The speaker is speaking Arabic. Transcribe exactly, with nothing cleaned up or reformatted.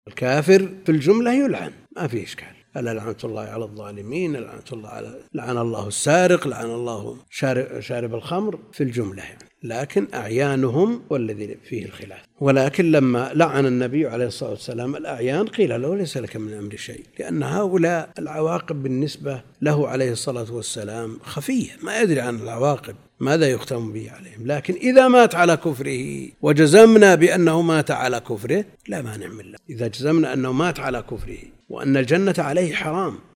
الكافر في الجملة يلعن، ما في إشكال. ألا لعنة الله على الظالمين، لعنة الله على لعن الله السارق، لعن الله شارب, شارب الخمر في الجملة يعني. لكن أعيانهم والذي فيه الخلاف. ولكن لما لعن النبي عليه الصلاة والسلام الأعيان قيل له ليس لك من أمر شيء، لأن هؤلاء العواقب بالنسبة له عليه الصلاة والسلام خفية، ما يدري عن العواقب ماذا يختم به عليهم. لكن إذا مات على كفره وجزمنا بأنه مات على كفره لا مانع من الله. إذا جزمنا أنه مات على كفره وأن الجنة عليه حرام